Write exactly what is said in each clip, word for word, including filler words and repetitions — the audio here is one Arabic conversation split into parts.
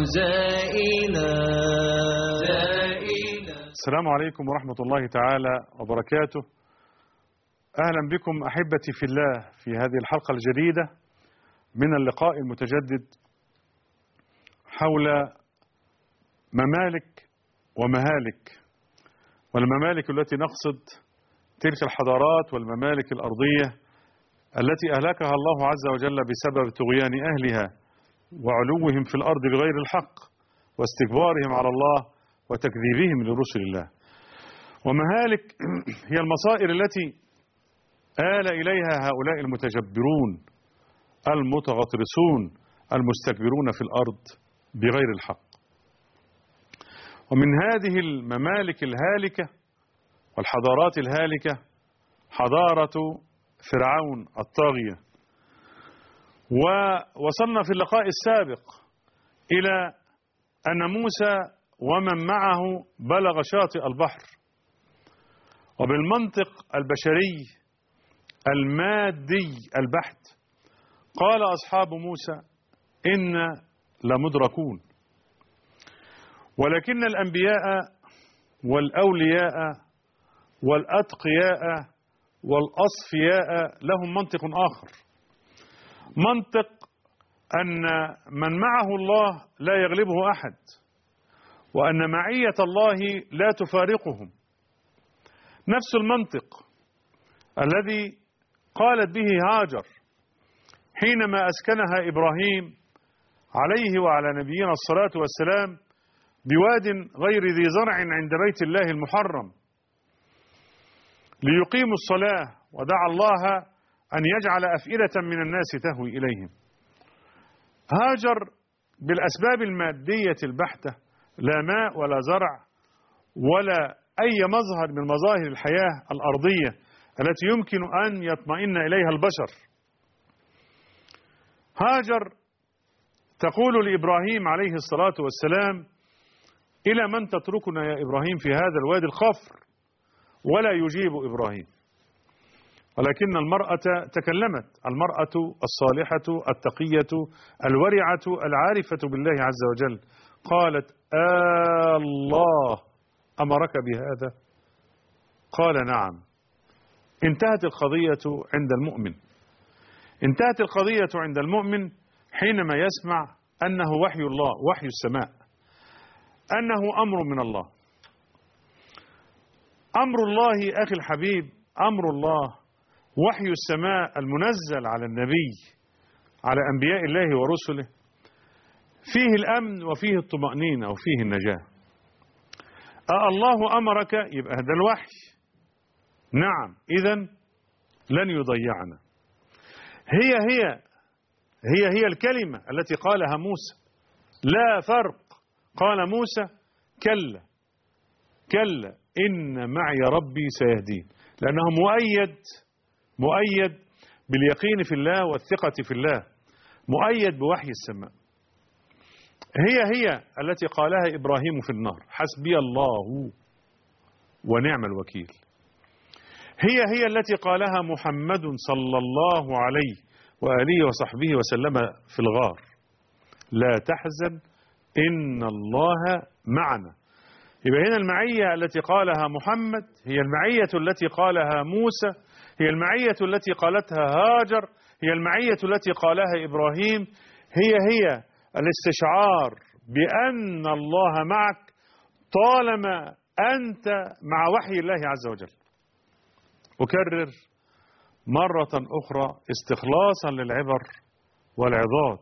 زائلا زائلا. السلام عليكم ورحمة الله تعالى وبركاته. أهلا بكم أحبتي في الله في هذه الحلقة الجديدة من اللقاء المتجدد حول ممالك ومهالك، والممالك التي نقصد تلك الحضارات والممالك الأرضية التي أهلكها الله عز وجل بسبب طغيان أهلها وعلوهم في الأرض بغير الحق واستكبارهم على الله وتكذيبهم لرسل الله. ومهالك هي المصائر التي آل إليها هؤلاء المتجبرون المتغطرسون المستكبرون في الأرض بغير الحق. ومن هذه الممالك الهالكة والحضارات الهالكة حضارة فرعون الطاغية. ووصلنا في اللقاء السابق إلى أن موسى ومن معه بلغ شاطئ البحر، وبالمنطق البشري المادي البحت قال أصحاب موسى إن لمدركون. ولكن الأنبياء والأولياء والأتقياء والأصفياء لهم منطق آخر، منطق أن من معه الله لا يغلبه أحد، وأن معية الله لا تفارقهم. نفس المنطق الذي قالت به هاجر حينما أسكنها إبراهيم عليه وعلى نبينا الصلاة والسلام بواد غير ذي زرع عند بيت الله المحرم ليقيموا الصلاة، ودعا الله أن يجعل أفئدة من الناس تهوي إليهم. هاجر بالأسباب المادية البحتة، لا ماء ولا زرع ولا أي مظهر من مظاهر الحياة الأرضية التي يمكن أن يطمئن إليها البشر. هاجر تقول لإبراهيم عليه الصلاة والسلام: إلى من تتركنا يا إبراهيم في هذا الوادي الخفر؟ ولا يجيب إبراهيم. ولكن المرأة تكلمت، المرأة الصالحة التقية الورعة العارفة بالله عز وجل، قالت: آه الله أمرك بهذا؟ قال: نعم. انتهت القضية عند المؤمن، انتهت القضية عند المؤمن حينما يسمع أنه وحي الله، وحي السماء، أنه أمر من الله. أمر الله أخي الحبيب، أمر الله وحي السماء المنزل على النبي على أنبياء الله ورسله فيه الأمن وفيه الطمأنينة وفيه النجاة. أه الله أمرك يبقى هذا الوحي، نعم، إذن لن يضيعنا. هي هي هي هي الكلمة التي قالها موسى، لا فرق. قال موسى: كلا كلا إن معي ربي سيهدين، لأنه مؤيد مؤيد باليقين في الله والثقة في الله، مؤيد بوحي السماء. هي هي التي قالها إبراهيم في النار: حسبي الله ونعم الوكيل. هي هي التي قالها محمد صلى الله عليه وآله وصحبه وسلم في الغار: لا تحزن إن الله معنا. يبقى هنا المعية التي قالها محمد هي المعية التي قالها موسى، هي المعية التي قالتها هاجر، هي المعية التي قالها إبراهيم، هي هي الاستشعار بأن الله معك طالما أنت مع وحي الله عز وجل. أكرر مرة أخرى استخلاصا للعبر والعظات: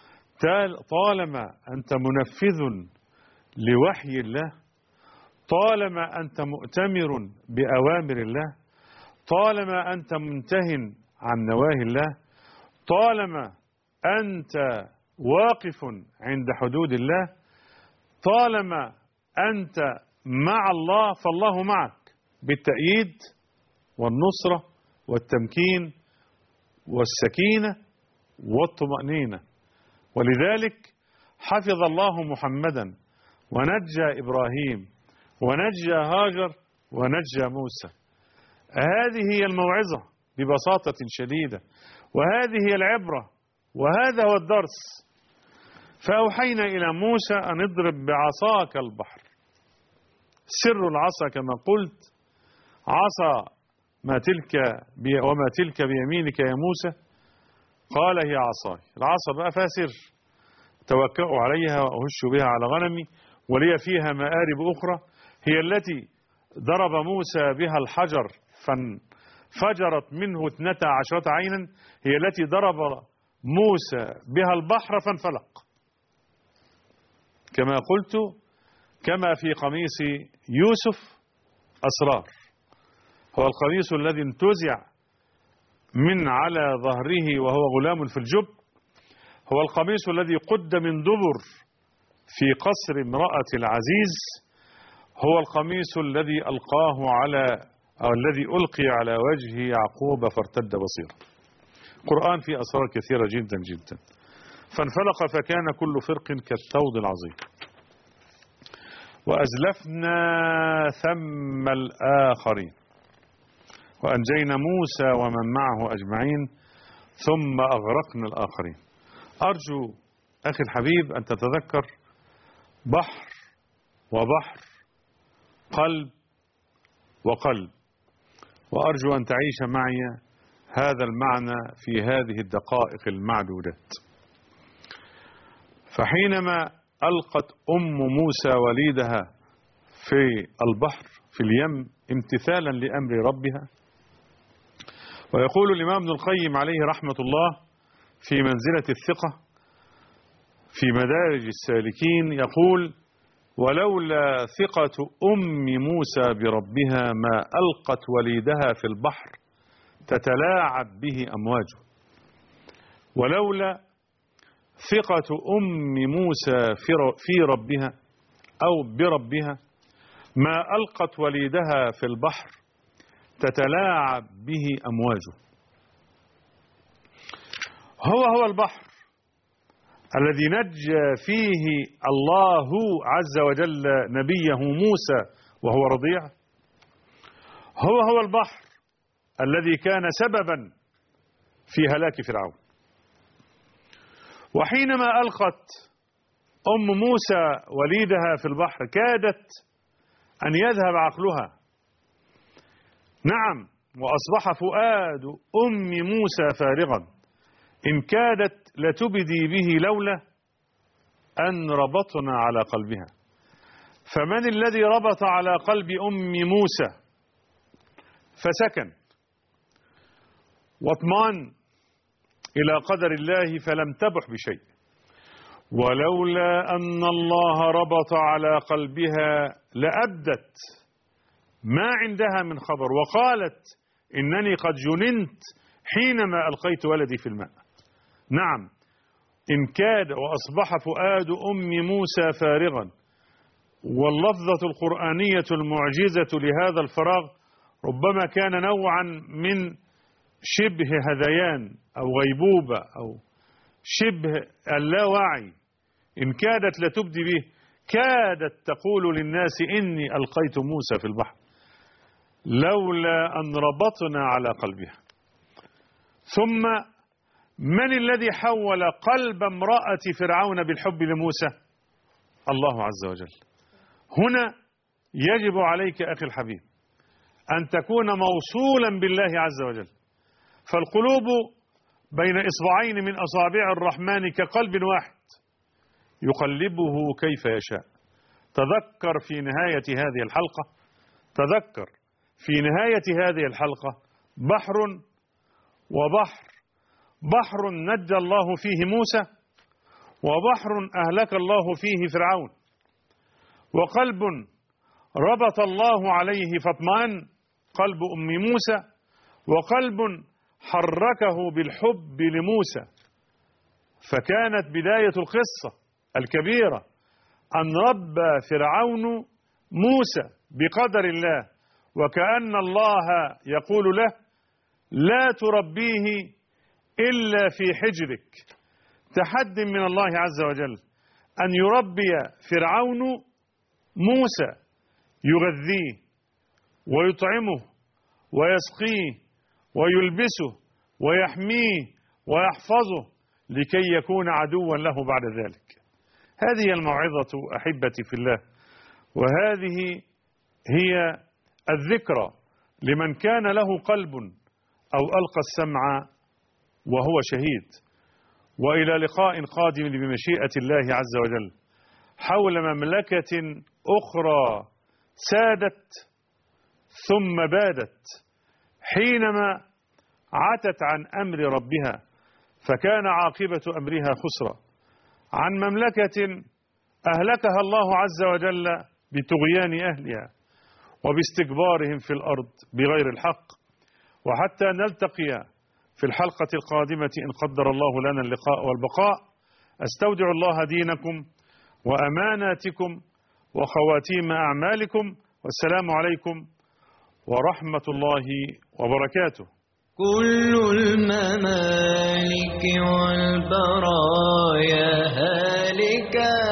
طالما أنت منفذ لوحي الله، طالما أنت مؤتمر بأوامر الله، طالما أنت منتهٍ عن نواهي الله، طالما أنت واقف عند حدود الله، طالما أنت مع الله فالله معك بالتأييد والنصرة والتمكين والسكينة والطمأنينة. ولذلك حفظ الله محمدا ونجى إبراهيم ونجى هاجر ونجى موسى. هذه هي الموعظة ببساطة شديدة، وهذه هي العبرة، وهذا هو الدرس. فأوحينا إلى موسى أن اضرب بعصاك البحر. سر العصا كما قلت عصا ما تلك وما تلك بيمينك يا موسى، قال هي عصاي. العصا بقى فيها سر، توكأوا عليها وأهش بها على غنمي ولي فيها مآرب أخرى، هي التي ضرب موسى بها الحجر فانفجرت منه اثنتا عشرة عينا، هي التي ضرب موسى بها البحر فانفلق. كما قلت كما في قميص يوسف أسرار، هو القميص الذي انتزع من على ظهره وهو غلام في الجب، هو القميص الذي قد من دبر في قصر امرأة العزيز، هو القميص الذي ألقاه على أو الذي ألقي على وجه يعقوب فارتد بصيرا. قرآن فيه أسرار كثيرة جدا جدا. فانفلق فكان كل فرق كالثود العظيم. وأزلفنا ثم الآخرين وأنجينا موسى ومن معه أجمعين ثم أغرقنا الآخرين. أرجو أخي الحبيب أن تتذكر بحر وبحر، قلب وقلب، وأرجو أن تعيش معي هذا المعنى في هذه الدقائق المعدودات. فحينما ألقت أم موسى وليدها في البحر في اليم امتثالا لأمر ربها، ويقول الإمام ابن القيم عليه رحمة الله في منزلة الثقة في مدارج السالكين، يقول ولولا ثقة أم موسى بربها ما ألقت وليدها في البحر تتلاعب به أمواجه. ولولا ثقة أم موسى في ربها أو بربها ما ألقت وليدها في البحر تتلاعب به أمواجه. هو هو البحر الذي نجى فيه الله عز وجل نبيه موسى وهو رضيع، هو هو البحر الذي كان سببا في هلاك فرعون. وحينما ألقت أم موسى وليدها في البحر كادت أن يذهب عقلها. نعم، وأصبح فؤاد أم موسى فارغا، إن كادت لتبدي به لولا أن ربطنا على قلبها. فمن الذي ربط على قلب أم موسى فسكن واطمأن إلى قدر الله فلم تبح بشيء؟ ولولا أن الله ربط على قلبها لأبدت ما عندها من خبر وقالت إنني قد جننت حينما ألقيت ولدي في الماء. نعم، إن كاد وأصبح فؤاد أم موسى فارغا. واللفظة القرآنية المعجزة لهذا الفراغ ربما كان نوعا من شبه هذيان أو غيبوبة أو شبه اللاوعي. إن كادت لتبدي به، كادت تقول للناس إني ألقيت موسى في البحر، لولا أن ربطنا على قلبها. ثم من الذي حول قلب امرأة فرعون بالحب لموسى؟ الله عز وجل. هنا يجب عليك أخي الحبيب أن تكون موصولا بالله عز وجل. فالقلوب بين إصبعين من أصابع الرحمن كقلب واحد يقلبه كيف يشاء. تذكر في نهاية هذه الحلقة تذكر في نهاية هذه الحلقة بحر وبحر، بحر نجى الله فيه موسى وبحر أهلك الله فيه فرعون، وقلب ربط الله عليه فاطمأن قلب أم موسى، وقلب حركه بالحب لموسى. فكانت بداية القصة الكبيرة أن ربى فرعون موسى بقدر الله، وكأن الله يقول له لا تربيه إلا في حجرك. تحد من الله عز وجل أن يربي فرعون موسى، يغذيه ويطعمه ويسقيه ويلبسه ويحميه ويحفظه لكي يكون عدوا له بعد ذلك. هذه هي الموعظة أحبتي في الله، وهذه هي الذكرى لمن كان له قلب أو ألقى السمع وهو شهيد. وإلى لقاء قادم بمشيئة الله عز وجل حول مملكة أخرى سادت ثم بادت حينما عتت عن أمر ربها فكان عاقبة أمرها خسرا، عن مملكة أهلكها الله عز وجل بطغيان أهلها وباستكبارهم في الأرض بغير الحق. وحتى نلتقي في الحلقة القادمة إن قدر الله لنا اللقاء والبقاء، أستودع الله دينكم وأماناتكم وخواتيم أعمالكم، والسلام عليكم ورحمة الله وبركاته. كل الممالك والبرايا هالكة